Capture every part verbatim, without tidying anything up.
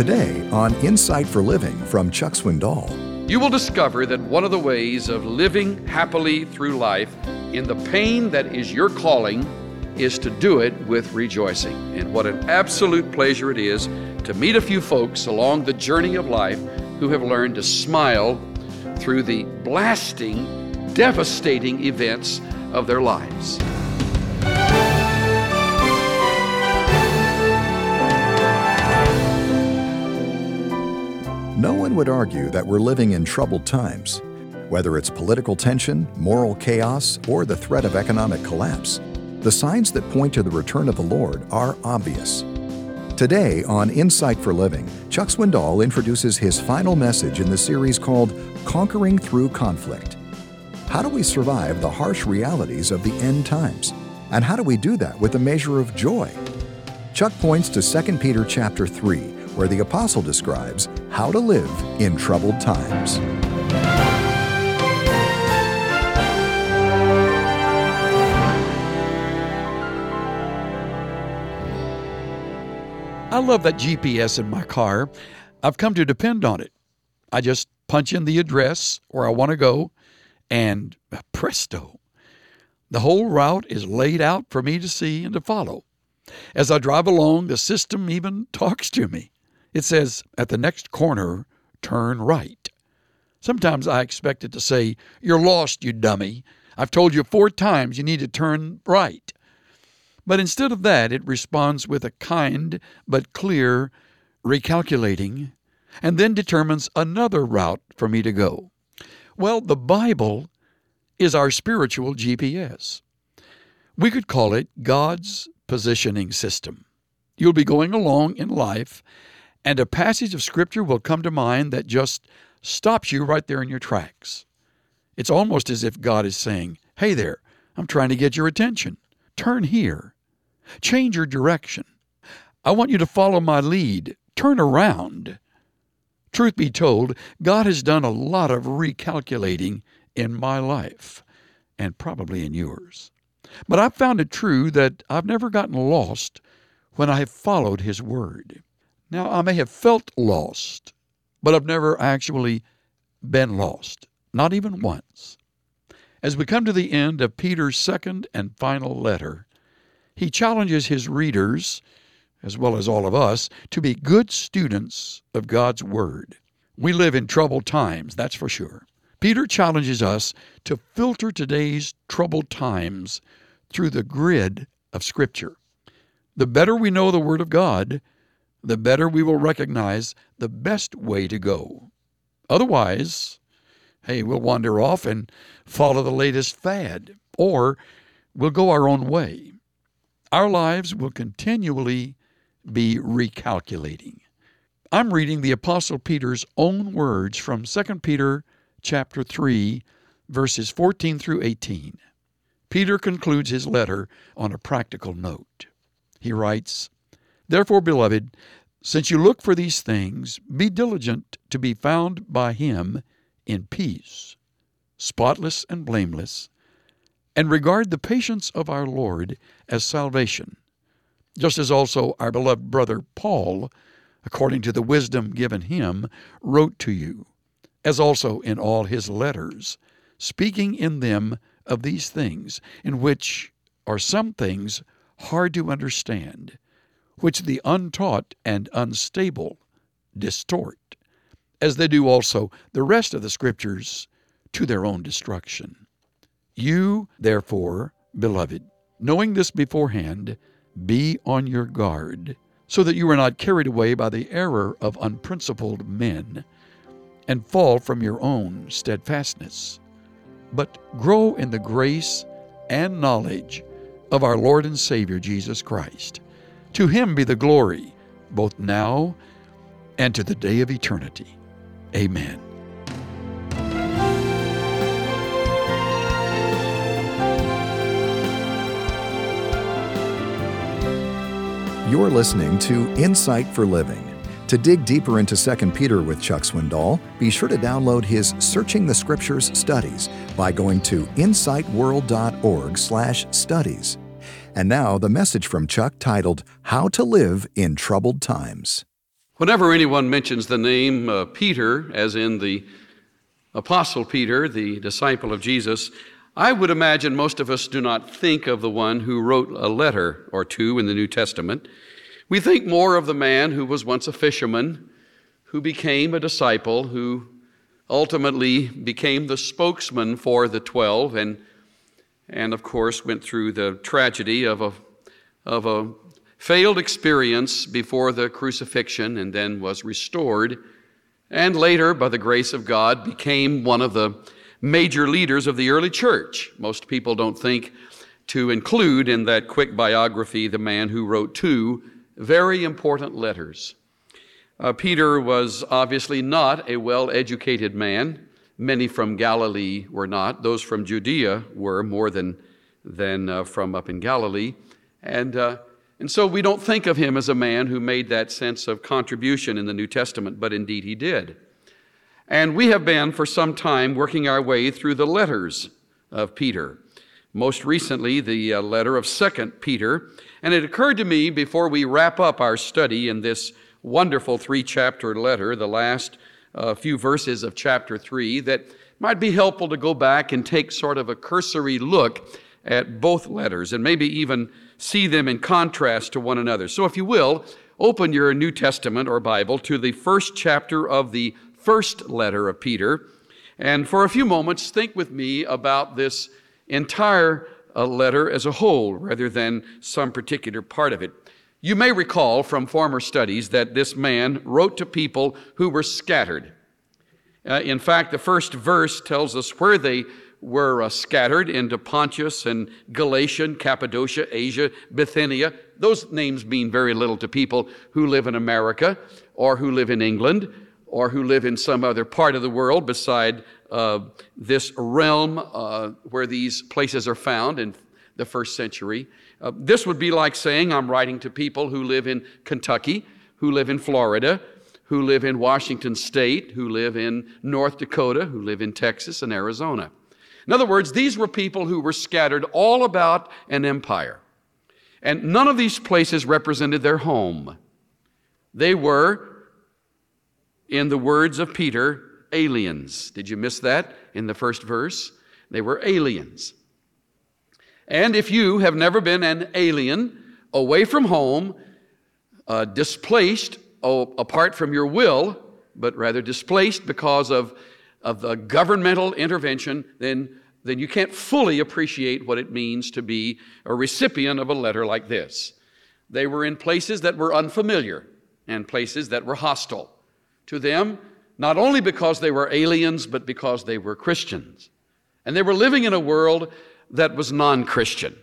Today on Insight for Living from Chuck Swindoll. You will discover that one of the ways of living happily through life in the pain that is your calling is to do it with rejoicing. And what an absolute pleasure it is to meet a few folks along the journey of life who have learned to smile through the blasting, devastating events of their lives. No one would argue that we're living in troubled times. Whether it's political tension, moral chaos, or the threat of economic collapse, the signs that point to the return of the Lord are obvious. Today on Insight for Living, Chuck Swindoll introduces his final message in the series called Conquering Through Conflict. How do we survive the harsh realities of the end times? And how do we do that with a measure of joy? Chuck points to Second Peter chapter three, where the apostle describes how to live in troubled times. I love that G P S in my car. I've come to depend on it. I just punch in the address where I want to go, and presto, the whole route is laid out for me to see and to follow. As I drive along, the system even talks to me. It says, at the next corner, turn right. Sometimes I expect it to say, you're lost, you dummy. I've told you four times you need to turn right. But instead of that, it responds with a kind but clear recalculating, and then determines another route for me to go. Well, the Bible is our spiritual G P S. We could call it God's positioning system. You'll be going along in life, and a passage of Scripture will come to mind that just stops you right there in your tracks. It's almost as if God is saying, hey there, I'm trying to get your attention. Turn here. Change your direction. I want you to follow my lead. Turn around. Truth be told, God has done a lot of recalculating in my life, and probably in yours. But I've found it true that I've never gotten lost when I have followed His Word. Now, I may have felt lost, but I've never actually been lost, not even once. As we come to the end of Peter's second and final letter, he challenges his readers, as well as all of us, to be good students of God's Word. We live in troubled times, that's for sure. Peter challenges us to filter today's troubled times through the grid of Scripture. The better we know the Word of God, the better we will recognize the best way to go. Otherwise, hey, we'll wander off and follow the latest fad, or we'll go our own way. Our lives will continually be recalculating. I'm reading the Apostle Peter's own words from Second Peter chapter three, verses fourteen through eighteen. Peter concludes his letter on a practical note. He writes, Therefore, beloved, since you look for these things, be diligent to be found by Him in peace, spotless and blameless, and regard the patience of our Lord as salvation, just as also our beloved brother Paul, according to the wisdom given him, wrote to you, as also in all his letters, speaking in them of these things, in which are some things hard to understand, which the untaught and unstable distort, as they do also the rest of the Scriptures to their own destruction. You, therefore, beloved, knowing this beforehand, be on your guard, so that you are not carried away by the error of unprincipled men, and fall from your own steadfastness, but grow in the grace and knowledge of our Lord and Savior Jesus Christ. To Him be the glory, both now and to the day of eternity. Amen. You're listening to Insight for Living. To dig deeper into Second Peter with Chuck Swindoll, be sure to download his Searching the Scriptures studies by going to insight world dot org slash studies. And now, the message from Chuck titled, How to Live in Troubled Times. Whenever anyone mentions the name uh, Peter, as in the Apostle Peter, the disciple of Jesus, I would imagine most of us do not think of the one who wrote a letter or two in the New Testament. We think more of the man who was once a fisherman, who became a disciple, who ultimately became the spokesman for the twelve, and, and of course went through the tragedy of a, of a failed experience before the crucifixion, and then was restored, and later, by the grace of God, became one of the major leaders of the early church. Most people don't think to include in that quick biography the man who wrote two very important letters. Uh, Peter was obviously not a well-educated man. Many from Galilee were not. Those from Judea were more than, than uh, from up in Galilee. And, uh, and so we don't think of him as a man who made that sense of contribution in the New Testament, but indeed he did. And we have been for some time working our way through the letters of Peter. Most recently, the uh, letter of Second Peter. And it occurred to me before we wrap up our study in this wonderful three-chapter letter, the last uh, few verses of chapter three, that might be helpful to go back and take sort of a cursory look at both letters and maybe even see them in contrast to one another. So if you will, open your New Testament or Bible to the first chapter of the first letter of Peter, and for a few moments think with me about this entire uh, letter as a whole rather than some particular part of it. You may recall from former studies that this man wrote to people who were scattered. Uh, in fact, the first verse tells us where they were uh, scattered into Pontus and Galatia, Cappadocia, Asia, Bithynia. Those names mean very little to people who live in America or who live in England or who live in some other part of the world beside uh, this realm uh, where these places are found in the first century. Uh, this would be like saying I'm writing to people who live in Kentucky, who live in Florida, who live in Washington State, who live in North Dakota, who live in Texas and Arizona. In other words, these were people who were scattered all about an empire. And none of these places represented their home. They were, in the words of Peter, aliens. Did you miss that in the first verse? They were aliens. And if you have never been an alien, away from home, uh, displaced oh, apart from your will, but rather displaced because of, of the governmental intervention, then, then you can't fully appreciate what it means to be a recipient of a letter like this. They were in places that were unfamiliar and places that were hostile to them, not only because they were aliens, but because they were Christians. And they were living in a world that was non-Christian,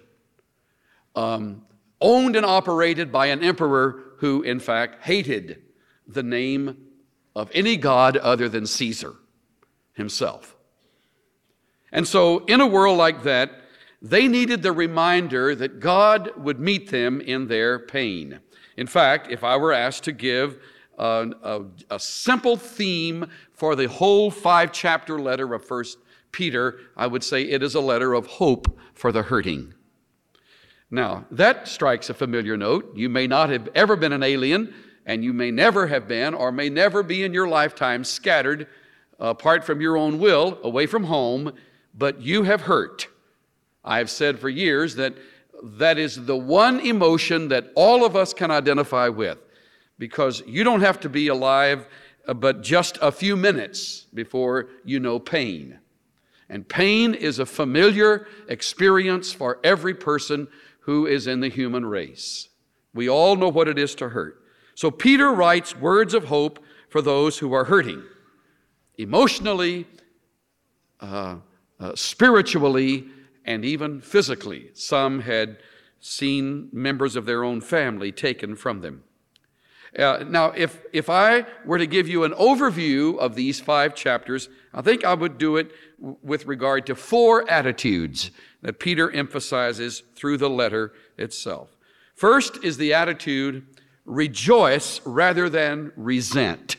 um, owned and operated by an emperor who, in fact, hated the name of any god other than Caesar himself. And so, in a world like that, they needed the reminder that God would meet them in their pain. In fact, if I were asked to give a, a, a simple theme for the whole five-chapter letter of First Peter, I would say it is a letter of hope for the hurting. Now, that strikes a familiar note. You may not have ever been an alien, and you may never have been or may never be in your lifetime scattered apart from your own will, away from home, but you have hurt. I've said for years that that is the one emotion that all of us can identify with, because you don't have to be alive but just a few minutes before you know pain. And pain is a familiar experience for every person who is in the human race. We all know what it is to hurt. So Peter writes words of hope for those who are hurting, emotionally, uh, uh, spiritually, and even physically. Some had seen members of their own family taken from them. Uh, now, if, if I were to give you an overview of these five chapters, I think I would do it w- with regard to four attitudes that Peter emphasizes through the letter itself. First is the attitude, rejoice rather than resent.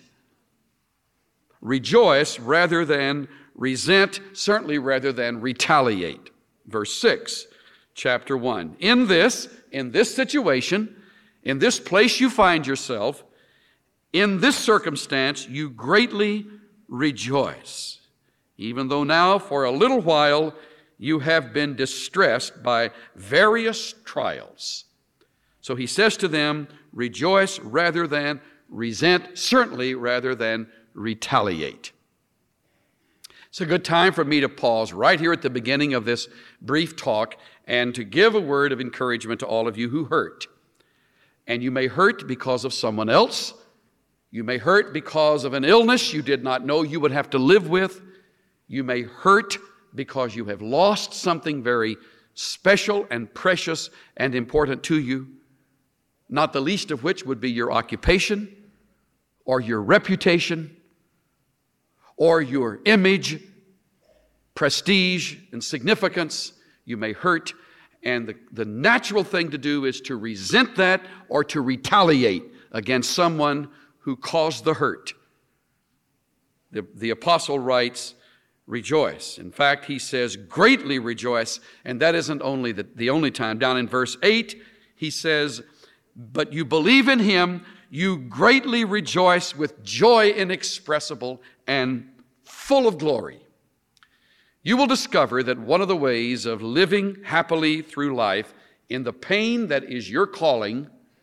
Rejoice rather than resent, certainly rather than retaliate. Verse six, chapter one. In this, in this situation, in this place you find yourself, In this circumstance, you greatly rejoice, even though now for a little while you have been distressed by various trials. So he says to them, rejoice rather than resent, certainly rather than retaliate. It's a good time for me to pause right here at the beginning of this brief talk and to give a word of encouragement to all of you who hurt. And you may hurt because of someone else. You may hurt because of an illness you did not know you would have to live with. You may hurt because you have lost something very special and precious and important to you, not the least of which would be your occupation or your reputation or your image, prestige, and significance. You may hurt, and the, the natural thing to do is to resent that or to retaliate against someone who caused the hurt. The, the apostle writes, rejoice. In fact, he says, greatly rejoice, and that isn't only the, the only time. Down in verse eight, he says, but you believe in him, you greatly rejoice with joy inexpressible and full of glory. You will discover that one of the ways of living happily through life in the pain that is your calling,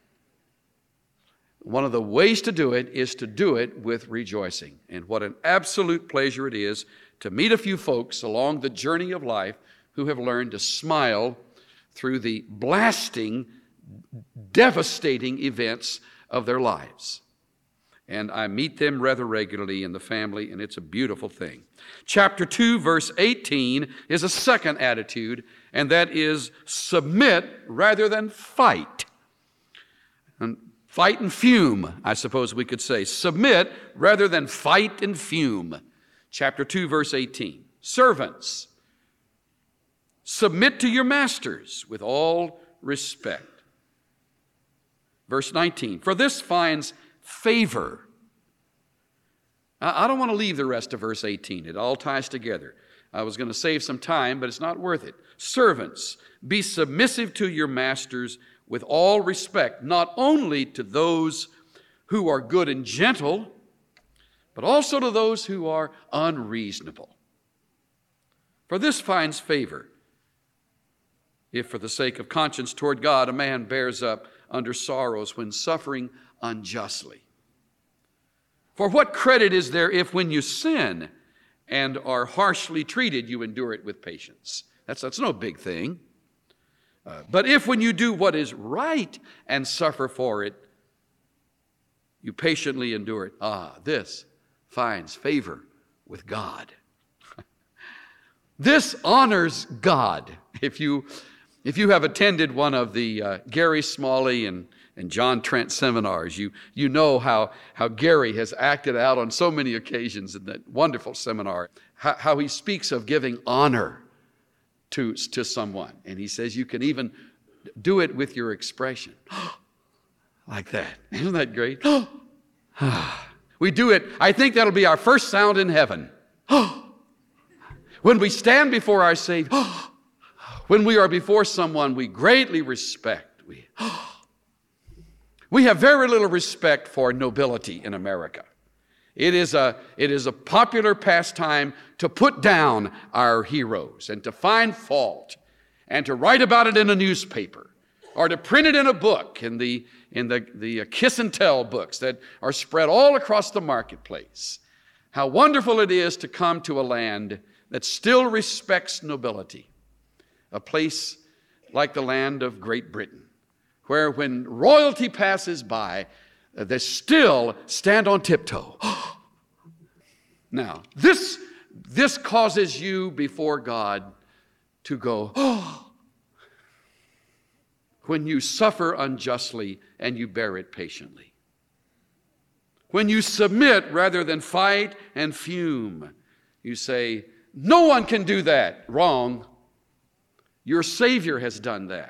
one of the ways to do it is to do it with rejoicing. And what an absolute pleasure it is to meet a few folks along the journey of life who have learned to smile through the blasting, devastating events of their lives. And I meet them rather regularly in the family, and it's a beautiful thing. Chapter two, verse eighteen is a second attitude, and that is submit rather than fight. And fight and fume, I suppose we could say. Submit rather than fight and fume. Chapter two, verse eighteen. Servants, submit to your masters with all respect. Verse nineteen. For this finds favor. I don't want to leave the rest of verse eighteen. It all ties together. I was going to save some time, but it's not worth it. Servants, be submissive to your masters with all respect, not only to those who are good and gentle, but also to those who are unreasonable. For this finds favor, if for the sake of conscience toward God a man bears up under sorrows when suffering unjustly. For what credit is there if when you sin and are harshly treated, you endure it with patience? That's, that's no big thing. Uh, but if when you do what is right and suffer for it, you patiently endure it, ah, this finds favor with God. This honors God. If you, if you have attended one of the uh, Gary Smalley and and John Trent seminars, you, you know how, how Gary has acted out on so many occasions in that wonderful seminar, how, how he speaks of giving honor to, to someone. And he says you can even do it with your expression. Like that. Isn't that great? We do it. I think that'll be our first sound in heaven. When we stand before our Savior, when we are before someone we greatly respect, we... We have very little respect for nobility in America. It is a, it is a popular pastime to put down our heroes and to find fault and to write about it in a newspaper or to print it in a book, in the, in the, the kiss and tell books that are spread all across the marketplace. How wonderful it is to come to a land that still respects nobility, a place like the land of Great Britain, where when royalty passes by, uh, they still stand on tiptoe. Now, this, this causes you before God to go, oh, when you suffer unjustly and you bear it patiently. When you submit rather than fight and fume, you say, no one can do that. Wrong. Your Savior has done that.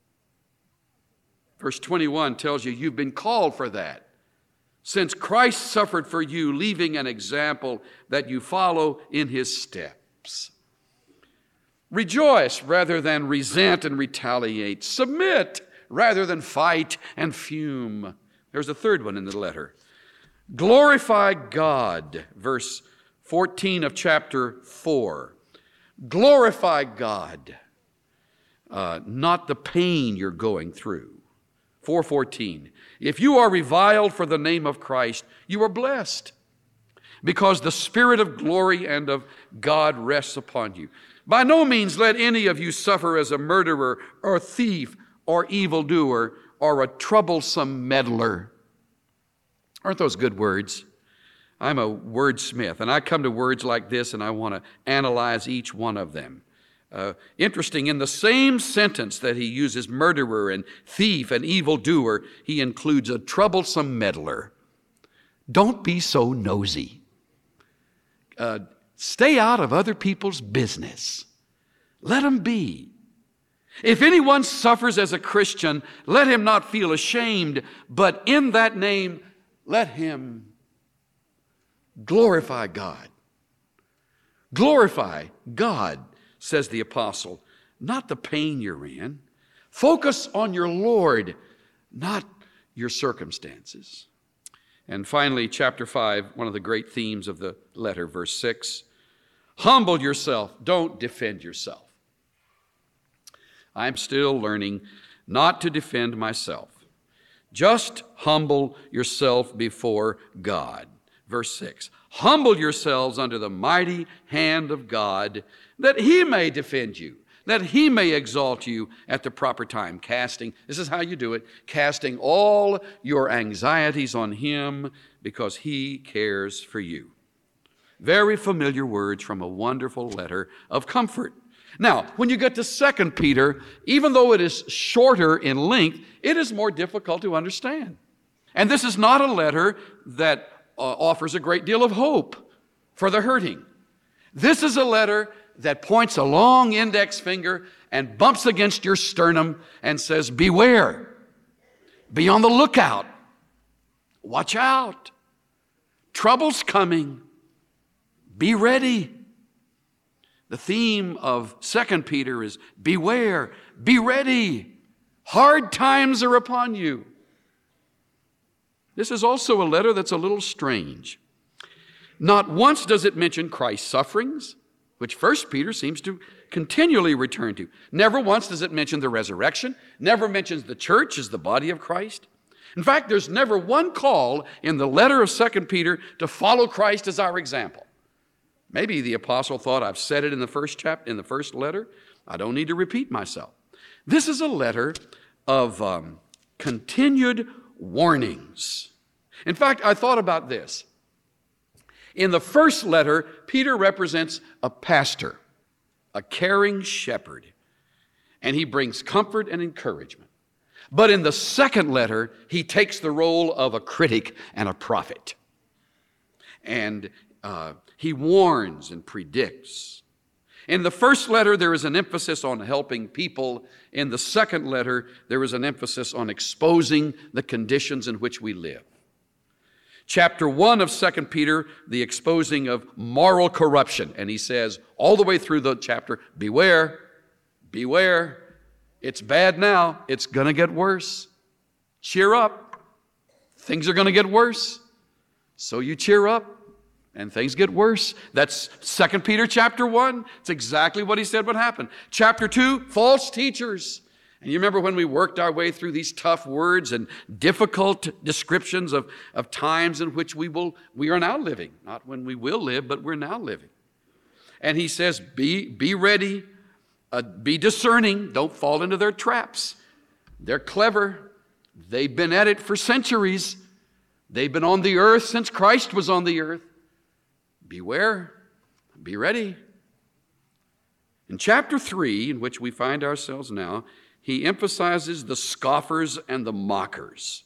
Verse twenty-one tells you you've been called for that. Since Christ suffered for you, leaving an example that you follow in his steps. Rejoice rather than resent and retaliate. Submit rather than fight and fume. There's a third one in the letter. Glorify God, verse fourteen of chapter four. Glorify God, uh, not the pain you're going through. four fourteen. If you are reviled for the name of Christ, you are blessed, because the Spirit of glory and of God rests upon you. By no means let any of you suffer as a murderer or thief or evildoer or a troublesome meddler. Aren't those good words? I'm a wordsmith, and I come to words like this, and I want to analyze each one of them. Uh, interesting, in the same sentence that he uses murderer and thief and evildoer, he includes a troublesome meddler. Don't be so nosy. Uh, stay out of other people's business. Let them be. If anyone suffers as a Christian, let him not feel ashamed, but in that name, let him glorify God. Glorify God, says the apostle, not the pain you're in. Focus on your Lord, not your circumstances. And finally, chapter five, one of the great themes of the letter, verse six. Humble yourself, don't defend yourself. I'm still learning not to defend myself. Just humble yourself before God. Verse six, humble yourselves under the mighty hand of God, that he may defend you, that he may exalt you at the proper time. Casting, this is how you do it, casting all your anxieties on him, because he cares for you. Very familiar words from a wonderful letter of comfort. Now, when you get to Second Peter, even though it is shorter in length, it is more difficult to understand. And this is not a letter that uh, offers a great deal of hope for the hurting. This is a letter that points a long index finger and bumps against your sternum and says, beware, be on the lookout, watch out, trouble's coming, be ready. The theme of Second Peter is beware, be ready. Hard times are upon you. This is also a letter that's a little strange. Not once does it mention Christ's sufferings, which First Peter seems to continually return to. Never once does it mention the resurrection. Never mentions the church as the body of Christ. In fact, there's never one call in the letter of Second Peter to follow Christ as our example. Maybe the apostle thought, I've said it in the first chapter, in the first letter. I don't need to repeat myself. This is a letter of um, continued warnings. In fact, I thought about this. In the first letter, Peter represents a pastor, a caring shepherd, and he brings comfort and encouragement. But in the second letter, he takes the role of a critic and a prophet. And uh, he warns and predicts. In the first letter, there is an emphasis on helping people. In the second letter, there is an emphasis on exposing the conditions in which we live. Chapter one of Second Peter, the exposing of moral corruption. And he says all the way through the chapter, beware, beware. It's bad now. It's going to get worse. Cheer up. Things are going to get worse. So you cheer up and things get worse. That's Second Peter chapter one. It's exactly what he said would happen. Chapter two, false teachers. And you remember when we worked our way through these tough words and difficult descriptions of, of times in which we will we are now living. Not when we will live, but we're now living. And he says, be, be ready, uh, be discerning, don't fall into their traps. They're clever. They've been at it for centuries. They've been on the earth since Christ was on the earth. Beware, be ready. In chapter three, in which we find ourselves now, he emphasizes the scoffers and the mockers.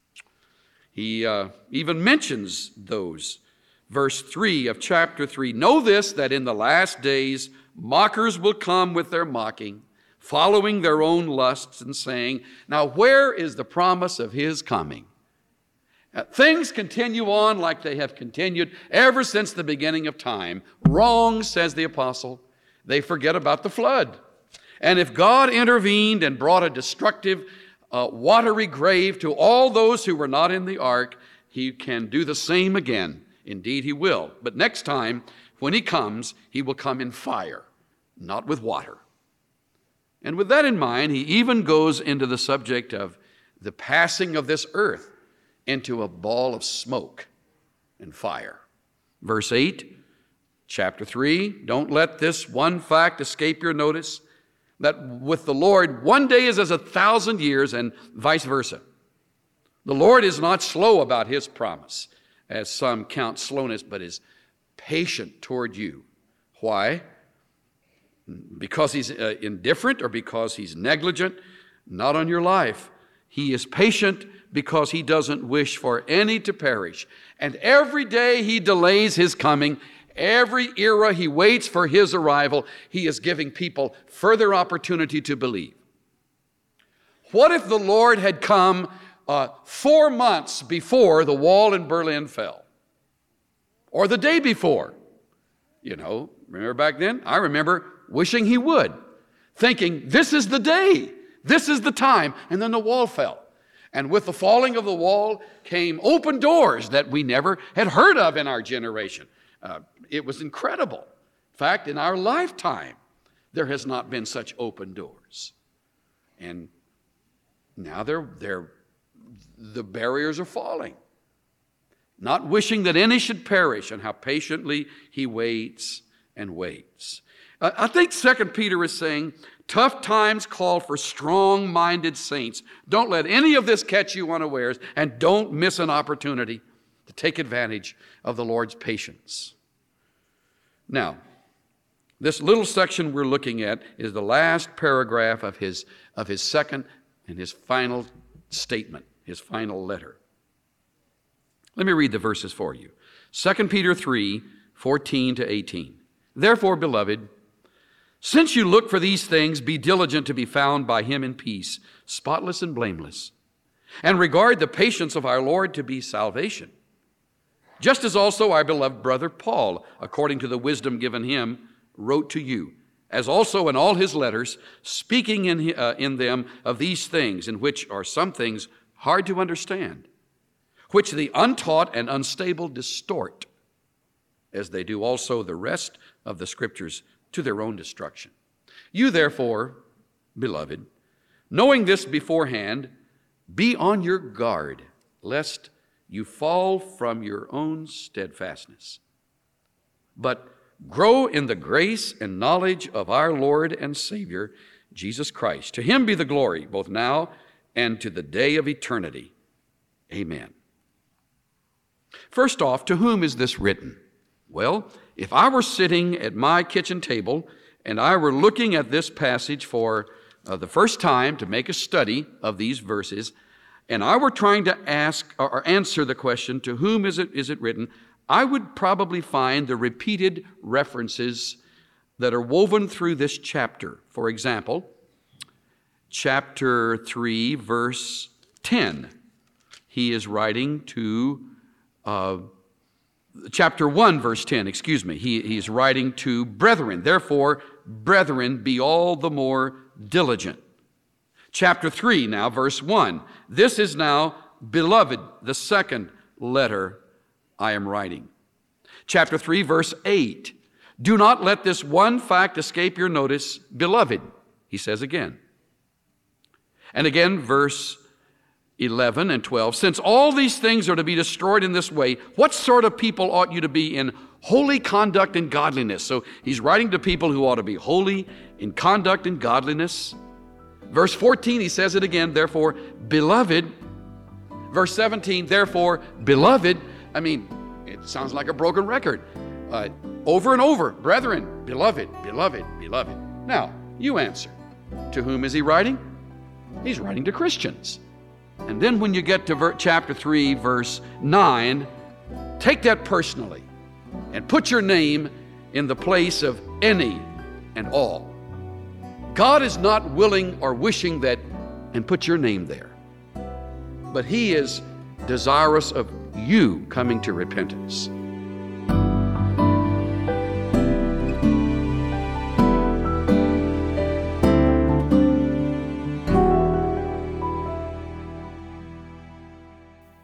He uh, even mentions those. Verse three of chapter three, know this, that in the last days mockers will come with their mocking, following their own lusts and saying, now where is the promise of his coming? Uh, things continue on like they have continued ever since the beginning of time. Wrong, says the apostle. They forget about the flood. And if God intervened and brought a destructive, uh, watery grave to all those who were not in the ark, he can do the same again. Indeed, he will. But next time, when he comes, he will come in fire, not with water. And with that in mind, he even goes into the subject of the passing of this earth into a ball of smoke and fire. Verse eight, chapter three, don't let this one fact escape your notice, that with the Lord, one day is as a thousand years, and vice versa. The Lord is not slow about his promise, as some count slowness, but is patient toward you. Why? Because he's uh, indifferent or because he's negligent? Not on your life. He is patient because he doesn't wish for any to perish. And every day he delays his coming. Every era he waits for his arrival. He is giving people further opportunity to believe. What if the Lord had come uh, four months before the wall in Berlin fell? Or the day before? You know, remember back then? I remember wishing he would, thinking, this is the day, this is the time, and then the wall fell. And with the falling of the wall came open doors that we never had heard of in our generation. Uh, it was incredible. In fact, in our lifetime, there has not been such open doors. And now they're, they're, the barriers are falling. Not wishing that any should perish, and how patiently he waits and waits. I think Second Peter is saying, tough times call for strong-minded saints. Don't let any of this catch you unawares, and don't miss an opportunity to take advantage of the Lord's patience. Now, this little section we're looking at is the last paragraph of his, of his second and his final statement, his final letter. Let me read the verses for you. Second Peter three, fourteen to eighteen. Therefore, beloved, since you look for these things, be diligent to be found by him in peace, spotless and blameless, and regard the patience of our Lord to be salvation. Just as also our beloved brother Paul, according to the wisdom given him, wrote to you, as also in all his letters, speaking in, uh, in them of these things, in which are some things hard to understand, which the untaught and unstable distort, as they do also the rest of the Scriptures, to their own destruction. You therefore, beloved, knowing this beforehand, be on your guard, lest you fall from your own steadfastness. But grow in the grace and knowledge of our Lord and Savior, Jesus Christ. To him be the glory, both now and to the day of eternity. Amen. First off, to whom is this written? Well, if I were sitting at my kitchen table and I were looking at this passage for uh, the first time to make a study of these verses, and I were trying to ask or answer the question, to whom is it, is it written, I would probably find the repeated references that are woven through this chapter. For example, chapter three, verse ten. He is writing to uh, Chapter one, verse ten, excuse me, he, he's writing to brethren. Therefore, brethren, be all the more diligent. Chapter three, now, verse one. This is now, beloved, the second letter I am writing. Chapter three, verse eight. Do not let this one fact escape your notice, beloved, he says again. And again, verse eleven and twelve, since all these things are to be destroyed in this way, what sort of people ought you to be in holy conduct and godliness? So he's writing to people who ought to be holy in conduct and godliness. Verse fourteen, he says it again, therefore, beloved. Verse seventeen, therefore, beloved. I mean, it sounds like a broken record. Uh, over and over, brethren, beloved, beloved, beloved. Now, you answer. To whom is he writing? He's writing to Christians. And then when you get to ver- chapter three, verse nine, take that personally and put your name in the place of any and all. God is not willing or wishing that, and put your name there. But he is desirous of you coming to repentance.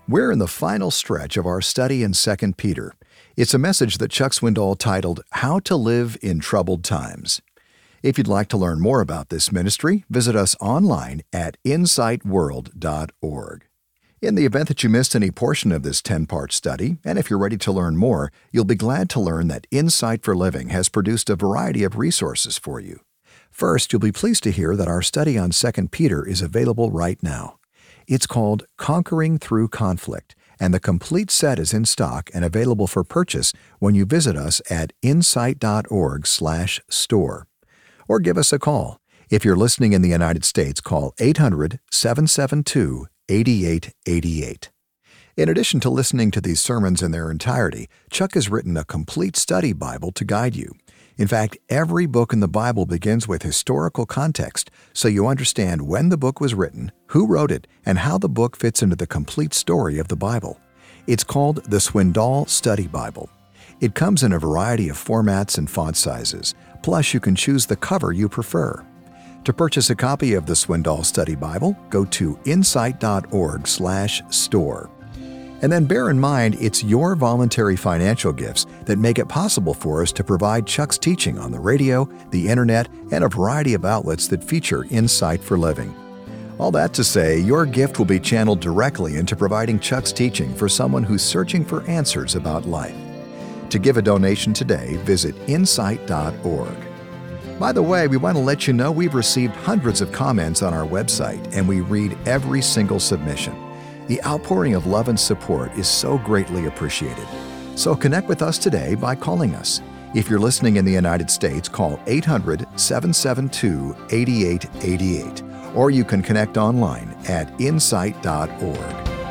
We're in the final stretch of our study in Second Peter. It's a message that Chuck Swindoll titled, How to Live in Troubled Times. If you'd like to learn more about this ministry, visit us online at insight world dot org. In the event that you missed any portion of this ten-part study, and if you're ready to learn more, you'll be glad to learn that Insight for Living has produced a variety of resources for you. First, you'll be pleased to hear that our study on Second Peter is available right now. It's called Conquering Through Conflict, and the complete set is in stock and available for purchase when you visit us at insight dot org slash store. Or give us a call. If you're listening in the United States, call eight hundred, seven seven two, eight eight eight eight. In addition to listening to these sermons in their entirety, Chuck has written a complete study Bible to guide you. In fact, every book in the Bible begins with historical context, so you understand when the book was written, who wrote it, and how the book fits into the complete story of the Bible. It's called the Swindoll Study Bible. It comes in a variety of formats and font sizes, plus you can choose the cover you prefer. To purchase a copy of the Swindoll Study Bible, go to insight dot org slash store. And then bear in mind, it's your voluntary financial gifts that make it possible for us to provide Chuck's teaching on the radio, the internet, and a variety of outlets that feature Insight for Living. All that to say, your gift will be channeled directly into providing Chuck's teaching for someone who's searching for answers about life. To give a donation today, visit insight dot org. By the way, we want to let you know we've received hundreds of comments on our website, and we read every single submission. The outpouring of love and support is so greatly appreciated. So connect with us today by calling us. If you're listening in the United States, call eight hundred, seven seven two, eight eight eight eight, or you can connect online at insight dot org.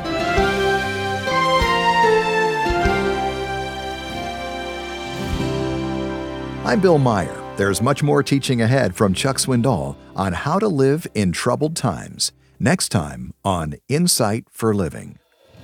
I'm Bill Meyer. There's much more teaching ahead from Chuck Swindoll on how to live in troubled times. Next time on Insight for Living.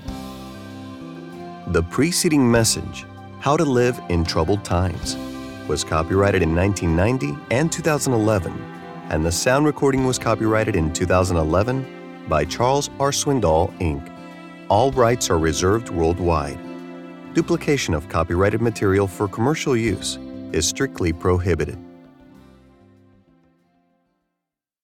The preceding message, How to Live in Troubled Times, was copyrighted in nineteen ninety and two thousand eleven, and the sound recording was copyrighted in two thousand eleven by Charles R. Swindoll, Incorporated. All rights are reserved worldwide. Duplication of copyrighted material for commercial use is strictly prohibited.